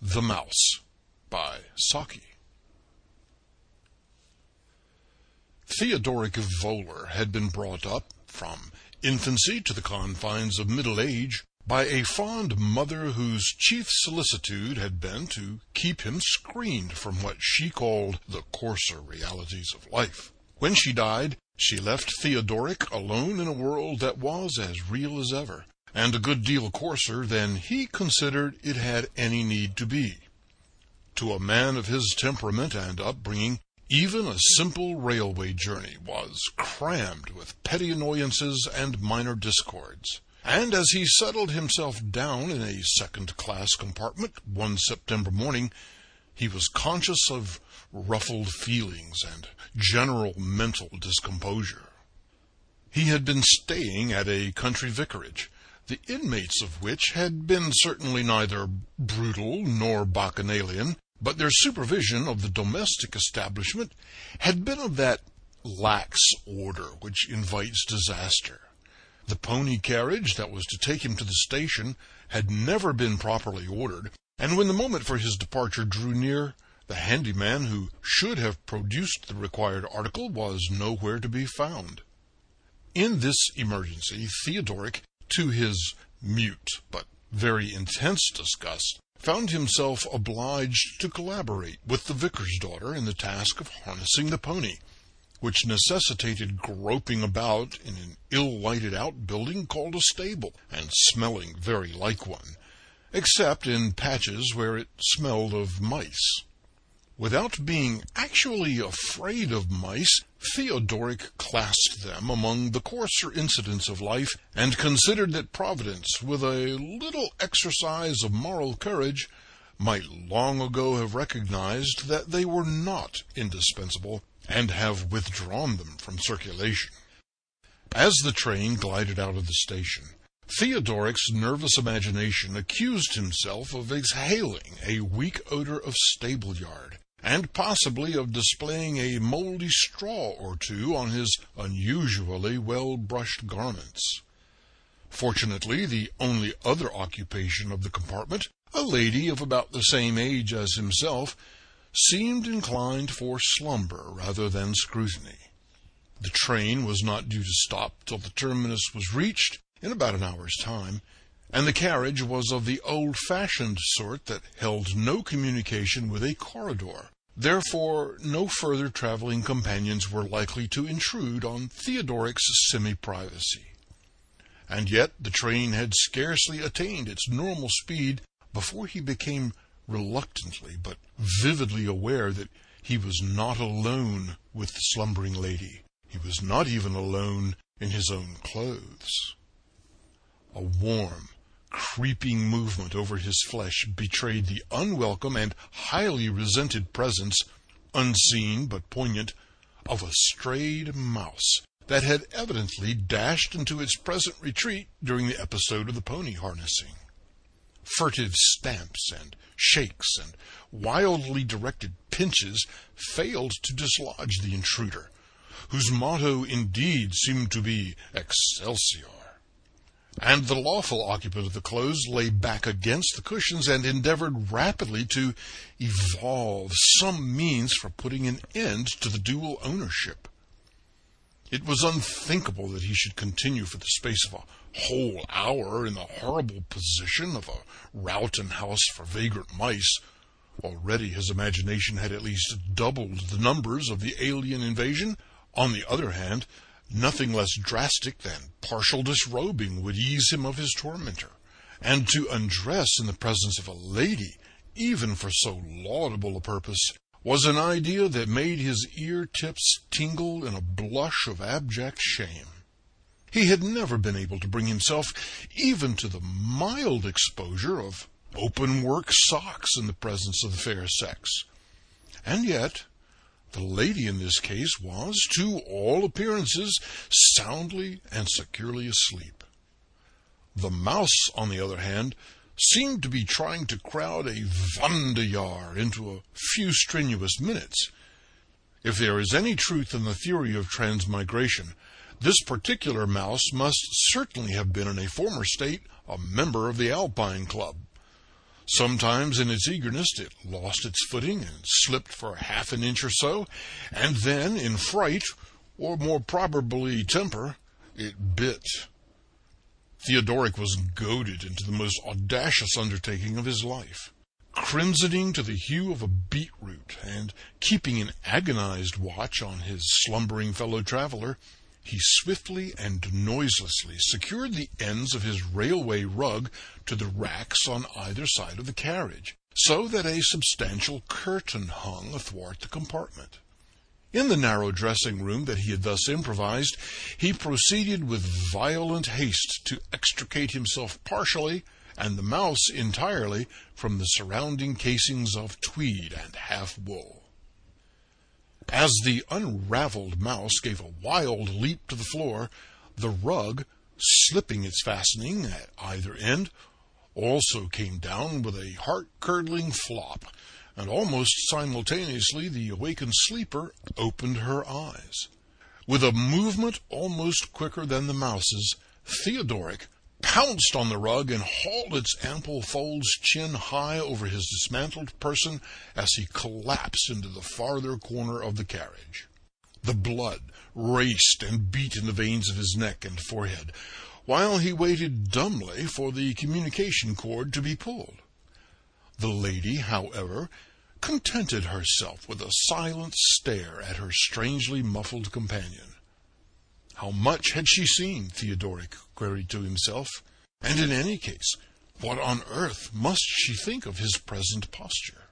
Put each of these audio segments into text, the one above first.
The Mouse by Saki. Theodoric Voller had been brought up, from infancy to the confines of middle age, by a fond mother whose chief solicitude had been to keep him screened from what she called the coarser realities of life. When she died, she left Theodoric alone in a world that was as real as ever, and a good deal coarser than he considered it had any need to be. To a man of his temperament and upbringing, even a simple railway journey was crammed with petty annoyances and minor discords. And as he settled himself down in a second-class compartment one September morning, he was conscious of ruffled feelings and general mental discomposure. He had been staying at a country vicarage, the inmates of which had been certainly neither brutal nor bacchanalian, but their supervision of the domestic establishment had been of that lax order which invites disaster. The pony carriage that was to take him to the station had never been properly ordered, and when the moment for his departure drew near, the handyman who should have produced the required article was nowhere to be found. In this emergency, Theodoric, to his mute but very intense disgust, found himself obliged to collaborate with the vicar's daughter in the task of harnessing the pony, which necessitated groping about in an ill-lighted outbuilding called a stable, and smelling very like one, except in patches where it smelled of mice. Without being actually afraid of mice, Theodoric classed them among the coarser incidents of life, and considered that Providence, with a little exercise of moral courage, might long ago have recognized that they were not indispensable, and have withdrawn them from circulation. As the train glided out of the station, Theodoric's nervous imagination accused himself of exhaling a weak odor of stable-yard, and possibly of displaying a moldy straw or two on his unusually well-brushed garments. Fortunately, the only other occupation of the compartment, a lady of about the same age as himself, seemed inclined for slumber rather than scrutiny. The train was not due to stop till the terminus was reached in about an hour's time, and the carriage was of the old-fashioned sort that held no communication with a corridor. Therefore, no further traveling companions were likely to intrude on Theodoric's semi-privacy. And yet the train had scarcely attained its normal speed before he became reluctantly but vividly aware that he was not alone with the slumbering lady. He was not even alone in his own clothes. A warm, creeping movement over his flesh betrayed the unwelcome and highly resented presence, unseen but poignant, of a strayed mouse that had evidently dashed into its present retreat during the episode of the pony harnessing. Furtive stamps and shakes and wildly directed pinches failed to dislodge the intruder, whose motto indeed seemed to be Excelsior. And the lawful occupant of the clothes lay back against the cushions and endeavored rapidly to evolve some means for putting an end to the dual ownership. It was unthinkable that he should continue for the space of a whole hour in the horrible position of a Rowton house for vagrant mice. Already his imagination had at least doubled the numbers of the alien invasion. On the other hand, nothing less drastic than partial disrobing would ease him of his tormentor, and to undress in the presence of a lady, even for so laudable a purpose, was an idea that made his ear-tips tingle in a blush of abject shame. He had never been able to bring himself even to the mild exposure of open-work socks in the presence of the fair sex. And yet the lady in this case was, to all appearances, soundly and securely asleep. The mouse, on the other hand, seemed to be trying to crowd a Wanderjahr into a few strenuous minutes. If there is any truth in the theory of transmigration, this particular mouse must certainly have been in a former state a member of the Alpine Club. Sometimes in its eagerness it lost its footing and slipped for half an inch or so, and then, in fright, or more probably temper, it bit. Theodoric was goaded into the most audacious undertaking of his life. Crimsoning to the hue of a beetroot, and keeping an agonized watch on his slumbering fellow-traveler, he swiftly and noiselessly secured the ends of his railway rug to the racks on either side of the carriage, so that a substantial curtain hung athwart the compartment. In the narrow dressing-room that he had thus improvised, he proceeded with violent haste to extricate himself partially, and the mouse entirely, from the surrounding casings of tweed and half-wool. As the unraveled mouse gave a wild leap to the floor, the rug, slipping its fastening at either end, also came down with a heart-curdling flop, and almost simultaneously the awakened sleeper opened her eyes. With a movement almost quicker than the mouse's, Theodoric pounced on the rug and hauled its ample folds chin-high over his dismantled person as he collapsed into the farther corner of the carriage. The blood raced and beat in the veins of his neck and forehead, while he waited dumbly for the communication cord to be pulled. The lady, however, contented herself with a silent stare at her strangely muffled companion. How much had she seen? Theodoric queried to himself. And in any case, what on earth must she think of his present posture?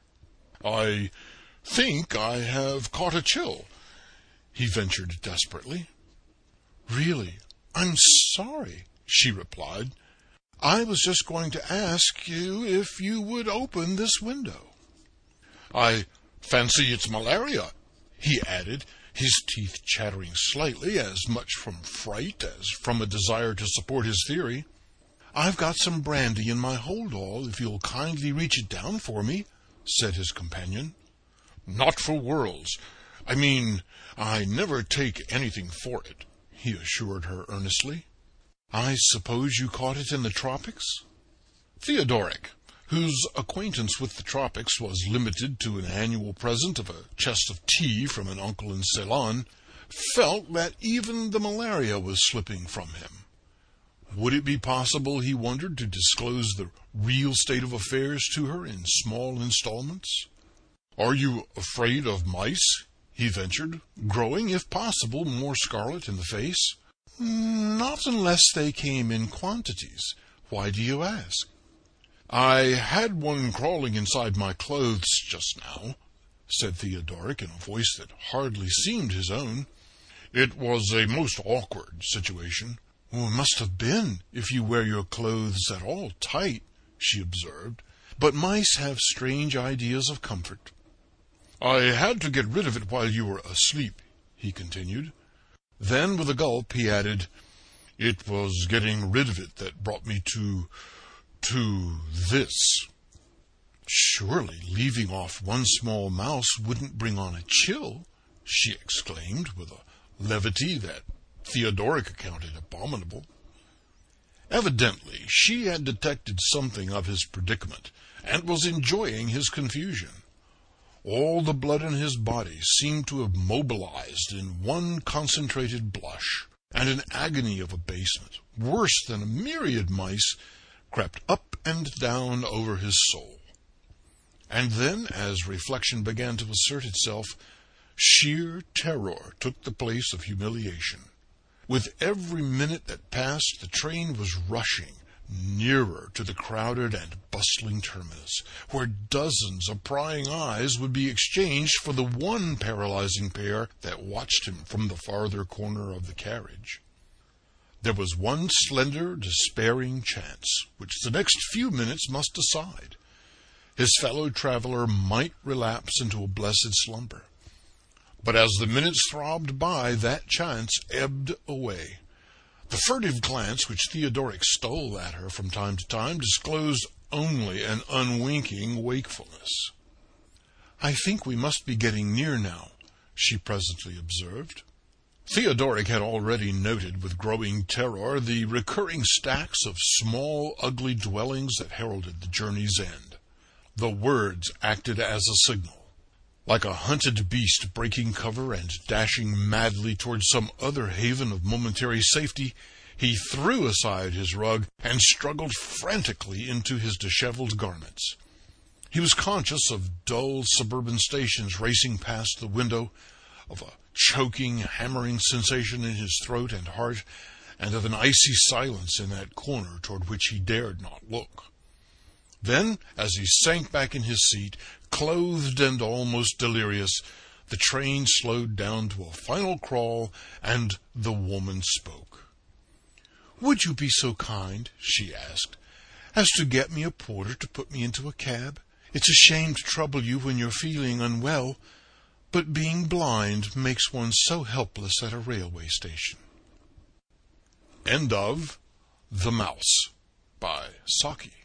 "I think I have caught a chill," he ventured desperately. "Really, I'm sorry," she replied. "I was just going to ask you if you would open this window." "I fancy it's malaria," he added, his teeth chattering slightly, as much from fright as from a desire to support his theory. "I've got some brandy in my hold-all, if you'll kindly reach it down for me," said his companion. "Not for worlds. I mean, I never take anything for it," he assured her earnestly. "I suppose you caught it in the tropics?" Theodoric, whose acquaintance with the tropics was limited to an annual present of a chest of tea from an uncle in Ceylon, felt that even the malaria was slipping from him. Would it be possible, he wondered, to disclose the real state of affairs to her in small installments? "Are you afraid of mice?" he ventured, growing, if possible, more scarlet in the face. "Not unless they came in quantities. Why do you ask?" "I had one crawling inside my clothes just now," said Theodoric in a voice that hardly seemed his own. "It was a most awkward situation." "It must have been, if you wear your clothes at all tight," she observed. "But mice have strange ideas of comfort." "I had to get rid of it while you were asleep," he continued. Then, with a gulp, he added, "It was getting rid of it that brought me to this." "Surely leaving off one small mouse wouldn't bring on a chill," she exclaimed, with a levity that Theodoric accounted abominable. Evidently, she had detected something of his predicament, and was enjoying his confusion. All the blood in his body seemed to have mobilized in one concentrated blush, and an agony of abasement, worse than a myriad mice, crept up and down over his soul. And then, as reflection began to assert itself, sheer terror took the place of humiliation. With every minute that passed, the train was rushing nearer to the crowded and bustling terminus, where dozens of prying eyes would be exchanged for the one paralyzing pair that watched him from the farther corner of the carriage. There was one slender, despairing chance, which the next few minutes must decide. His fellow-traveler might relapse into a blessed slumber. But as the minutes throbbed by, that chance ebbed away. The furtive glance which Theodoric stole at her from time to time disclosed only an unwinking wakefulness. "I think we must be getting near now," she presently observed. Theodoric had already noted with growing terror the recurring stacks of small, ugly dwellings that heralded the journey's end. The words acted as a signal. Like a hunted beast breaking cover and dashing madly towards some other haven of momentary safety, he threw aside his rug and struggled frantically into his disheveled garments. He was conscious of dull suburban stations racing past the window, of a choking, hammering sensation in his throat and heart, and of an icy silence in that corner toward which he dared not look. Then, as he sank back in his seat, clothed and almost delirious, the train slowed down to a final crawl, and the woman spoke. "Would you be so kind," she asked, "as to get me a porter to put me into a cab? It's a shame to trouble you when you're feeling unwell, but being blind makes one so helpless at a railway station." End of The Mouse by Saki.